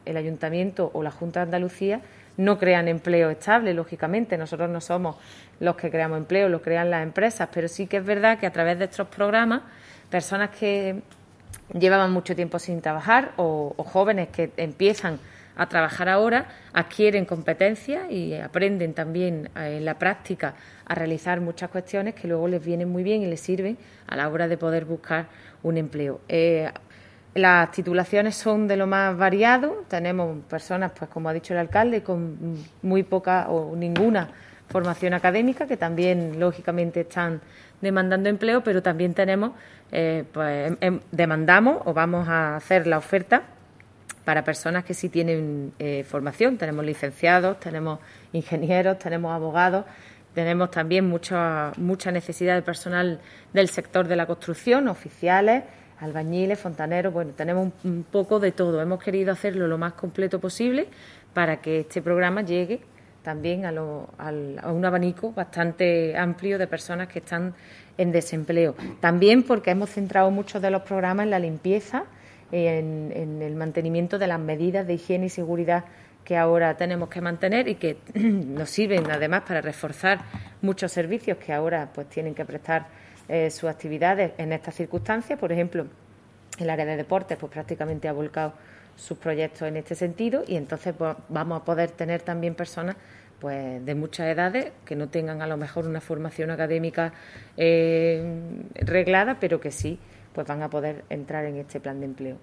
El Ayuntamiento o la Junta de Andalucía no crean empleo estable, lógicamente. Nosotros no somos los que creamos empleo, lo crean las empresas, pero sí que es verdad que a través de estos programas, personas que llevaban mucho tiempo sin trabajar o jóvenes que empiezan a trabajar ahora adquieren competencias y aprenden también en la práctica a realizar muchas cuestiones que luego les vienen muy bien y les sirven a la hora de poder buscar un empleo. Las titulaciones son de lo más variado. Tenemos personas, pues como ha dicho el alcalde, con muy poca o ninguna formación académica, que también lógicamente están demandando empleo, pero también tenemos, demandamos o vamos a hacer la oferta para personas que sí tienen formación. Tenemos licenciados, tenemos ingenieros, tenemos abogados, tenemos también mucha necesidad de personal del sector de la construcción, oficiales, albañiles, fontaneros. Bueno, tenemos un poco de todo. Hemos querido hacerlo lo más completo posible para que este programa llegue también a un abanico bastante amplio de personas que están en desempleo. También porque hemos centrado muchos de los programas en la limpieza, en el mantenimiento de las medidas de higiene y seguridad que ahora tenemos que mantener y que nos sirven además para reforzar muchos servicios que ahora pues tienen que prestar sus actividades en estas circunstancias. Por ejemplo, el área de deportes pues prácticamente ha volcado sus proyectos en este sentido y entonces pues, vamos a poder tener también personas pues de muchas edades que no tengan a lo mejor una formación académica reglada, pero que sí pues van a poder entrar en este plan de empleo.